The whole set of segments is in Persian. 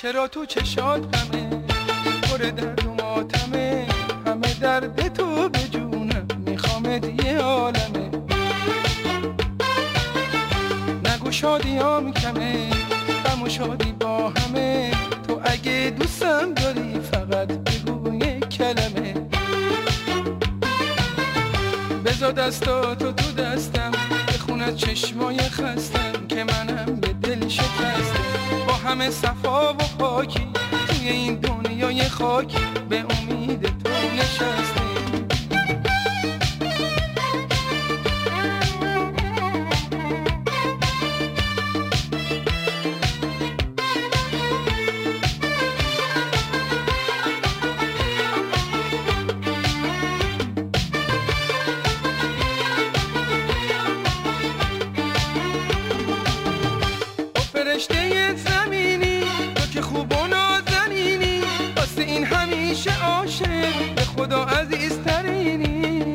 چرا تو چشات غمه، پر درد و ماتمه، همه درد تو به جونم میخوامت یه عالمه. نگو شادیام کمه، غم و شادی با همه، تو اگه دوستم داری فقط بگو یک کلمه. بذار دستاتو تو دستم، بخون از چشمای خستم که منم به دل شکستم. با همه صفا و پاکی توی این دنیای خاکی به امید تو نشستم. فرشته زمینی تو که خوب و نازنینی، واسه این همیشه عاشق به خدا عزیزترینی.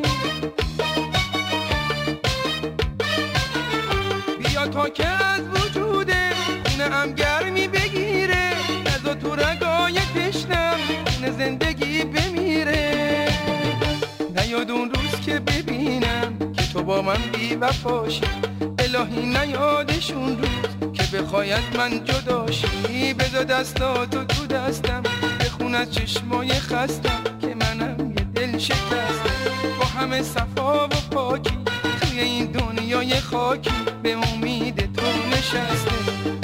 بیا تا که از وجوده خونه هم گرمی بگیره، نزا تو رگای تشنم خونه زندگی بمیره. نیاد اون روز که ببینم که تو با من بی وفاشی، الهی نیادشون روز که بخوای از من جداشی. بذار دستاتو تو دستم، بخون از چشمای خستم که منم یه دل شکستم. با همه صفا و پاکی توی این دنیای خاکی به امید تو نشستم.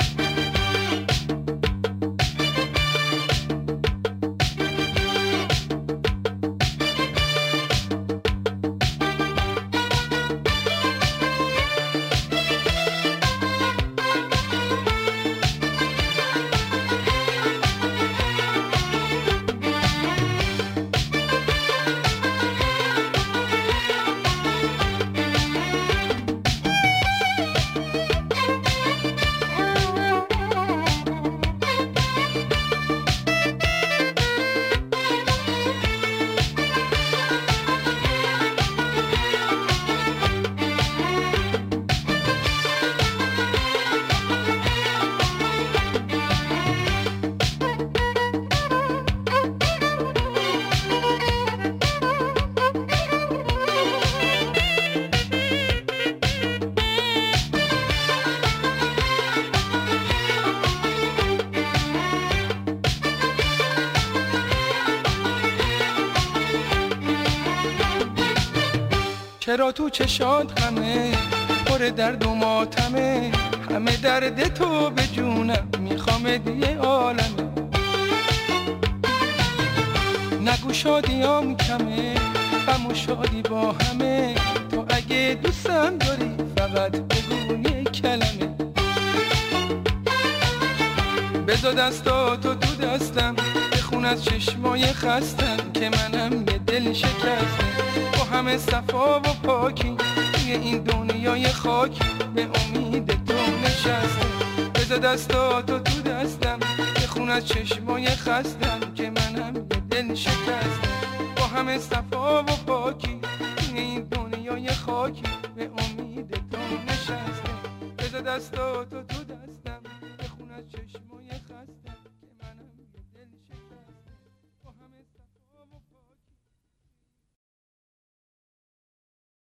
چرا تو چشات غمه، پر درد و ماتمه، همه درد تو به جونم میخوامت یه عالمه. نگو شادیام کمه، غم و شادی با همه، تو اگه دوستم داری فقط بگو یه کلمه. بذار دستاتو تو دستم، بخون از چشمای خستم که منم یه دل شکستم. با همه صفا و پاکی توی این دنیای خاکی به امید تو نشستم. بذار دستاتو تو دستم، بخون از چشمای خستم که منم یه دل شکستم. با همه صفا و پاکی توی این دنیای خاکی به امید تو نشستم. بذار دستاتو تو